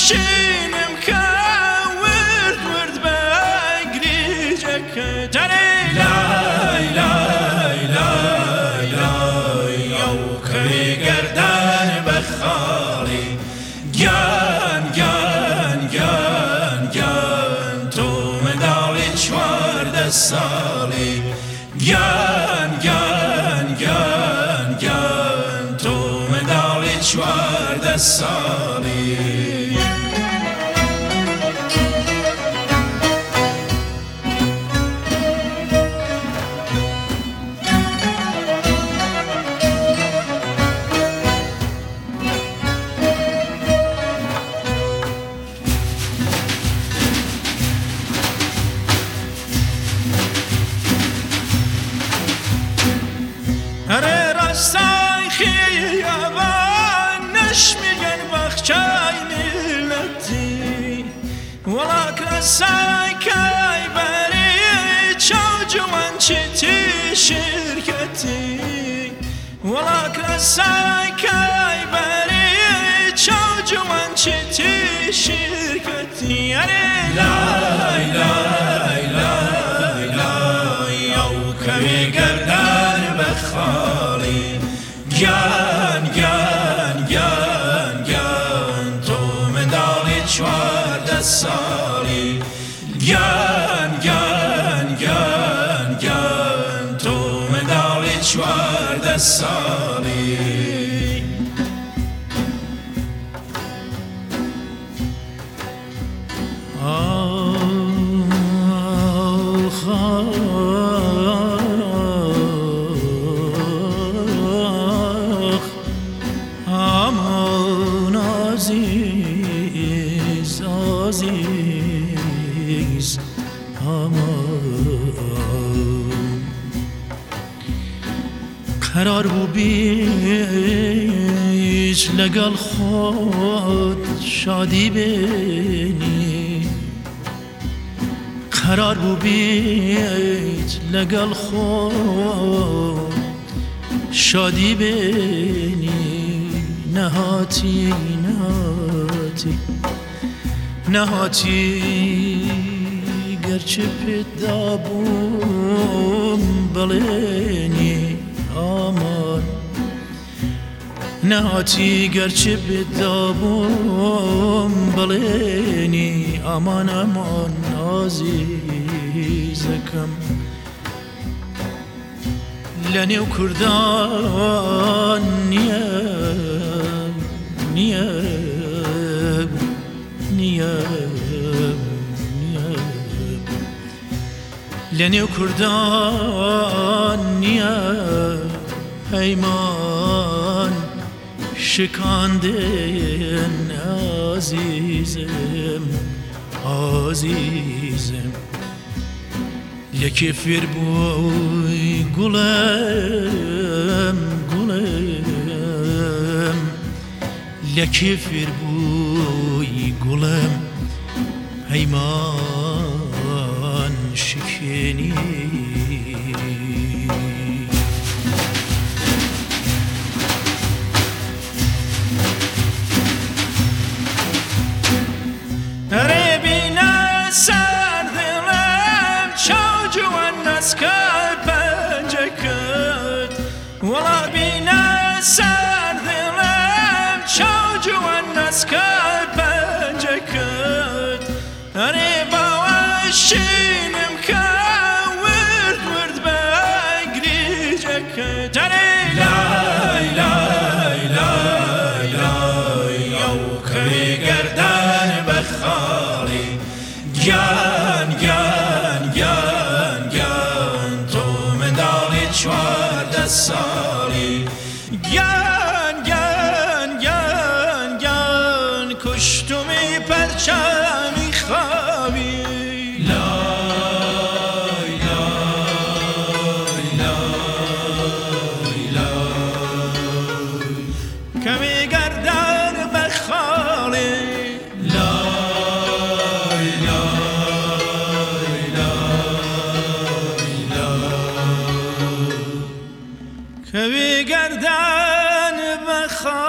شینم که ورد بگری جکتری لای لای لای لای او که گردن بخالی گن گن گن گن تو مدالی 14 سالی گن گن گن گن تو مدالی 14 سالی هر راستای خیابان نشمیگن بخشای ملتی ولک راستای کای بری چاو جوان چیتی شرکتی ولک راستای کای بری چاو جوان چیتی شرکتی لای لای لای لای او کمی گردن بخالی گن گن گن گن تو مدالی 14 سالی گن گن گن گن تو مدالی 14 سالی عزیز عزیز قرار بو بیش لگل خود شادی بینی قرار بو بیش لگل خود شادی بینی نهاتی گرچه پیدا بوم بلینی آمان نهاتی گرچه پیدا بوم بلینی آمان آمان عزیزکم لنیو کردان لنیو کردان پیمان شکاندن عزیزم عزیزم یکی فیر بوی گلم گلم یکی فیر بوی گلم پیمان شکنی ره بینه سر دلم چاو جوان نسکر پنجه کد ولا بینه سر دلم چاو جوان نسکر پنجه کد ره باوش شینم که ورد بگری جکد لای لای لای لای او که گردن بخالی گن گن گن گن تو مدالی 14 سالی گن گن گن گن کشتمی پرچمی خوابی لای لای لای لای کمی گردن بخالی که گردن بخواه